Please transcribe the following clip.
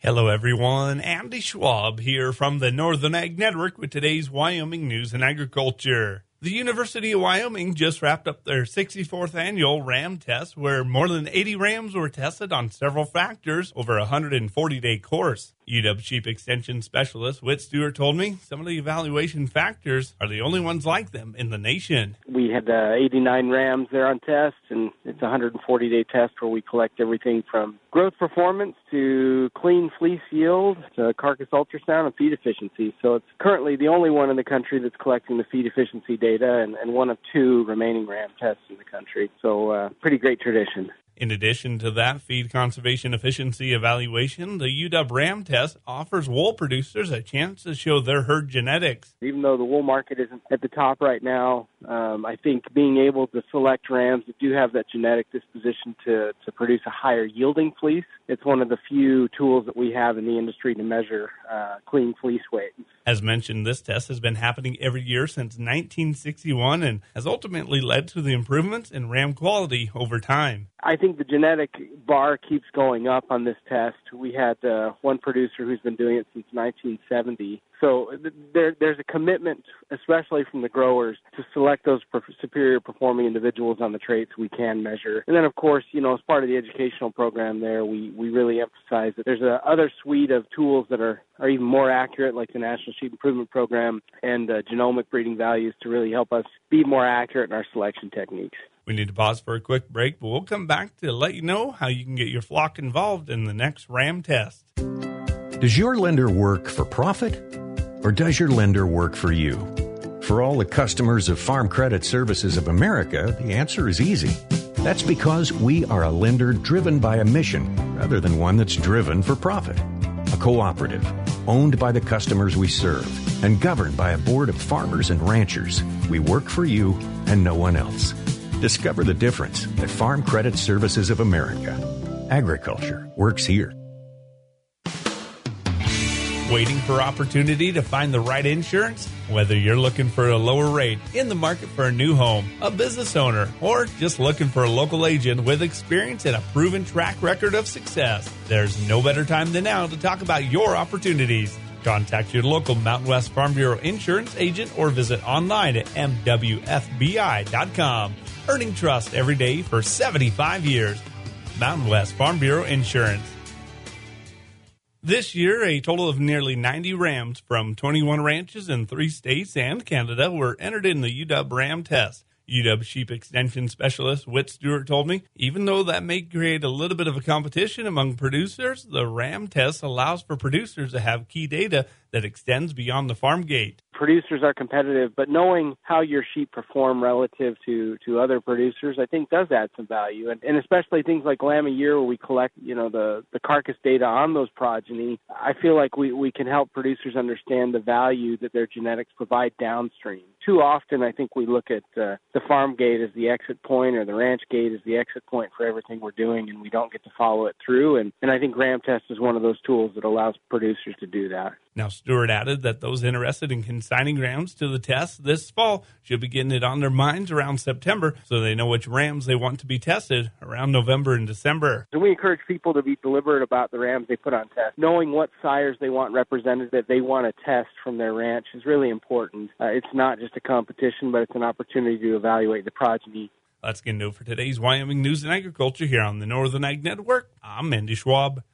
Hello, everyone. Andy Schwab here from the Northern Ag Network with today's Wyoming News and Agriculture. The University of Wyoming just wrapped up their 64th annual RAM test, where more than 80 rams were tested on several factors over a 140-day course. UW Sheep Extension Specialist Whit Stewart told me some of the evaluation factors are the only ones like them in the nation. We had 89 rams there on test, and it's a 140-day test where we collect everything from growth performance to clean fleece yield to carcass ultrasound and feed efficiency. So it's currently the only one in the country that's collecting the feed efficiency data and one of two remaining ram tests in the country. So pretty great tradition. In addition to that feed conservation efficiency evaluation, the UW RAM test offers wool producers a chance to show their herd genetics. Even though the wool market isn't at the top right now, I think being able to select rams that do have that genetic disposition to produce a higher yielding fleece, it's one of the few tools that we have in the industry to measure clean fleece weight. As mentioned, this test has been happening every year since 1961 and has ultimately led to the improvements in ram quality over time. I think the genetic bar keeps going up on this test. We had one producer who's been doing it since 1970. So there's a commitment, especially from the growers, to select those superior performing individuals on the traits we can measure. And then, of course, as part of the educational program there, we really emphasize that there's a other suite of tools that are even more accurate, like the National Sheep Improvement Program and genomic breeding values to really help us be more accurate in our selection techniques. We need to pause for a quick break, but we'll come back to let you know how you can get your flock involved in the next RAM test. Does your lender work for profit, or does your lender work for you? For all the customers of Farm Credit Services of America, the answer is easy. That's because we are a lender driven by a mission rather than one that's driven for profit. A cooperative, owned by the customers we serve, and governed by a board of farmers and ranchers. We work for you and no one else. Discover the difference at Farm Credit Services of America. Agriculture works here. Waiting for opportunity to find the right insurance? Whether you're looking for a lower rate, in the market for a new home, a business owner, or just looking for a local agent with experience and a proven track record of success, there's no better time than now to talk about your opportunities. Contact your local Mountain West Farm Bureau insurance agent or visit online at mwfbi.com. Earning trust every day for 75 years. Mountain West Farm Bureau Insurance. This year, a total of nearly 90 rams from 21 ranches in 3 states and Canada were entered in the UW Ram test. UW Sheep Extension Specialist Whit Stewart told me, even though that may create a little bit of a competition among producers, the RAM test allows for producers to have key data that extends beyond the farm gate. Producers are competitive, but knowing how your sheep perform relative to other producers, I think does add some value. And especially things like Lamb a Year, where we collect, the carcass data on those progeny, I feel like we can help producers understand the value that their genetics provide downstream. Too often, I think we look at the farm gate as the exit point or the ranch gate as the exit point for everything we're doing, and we don't get to follow it through. And I think RAM test is one of those tools that allows producers to do that. Now, Stewart added that those interested in consigning rams to the test this fall should be getting it on their minds around September so they know which rams they want to be tested around November and December. So we encourage people to be deliberate about the rams they put on test. Knowing what sires they want represented that they want to test from their ranch is really important. It's not just a competition, but it's an opportunity to evaluate the progeny. That's going to do it for today's Wyoming News and Agriculture here on the Northern Ag Network. I'm Andy Schwab.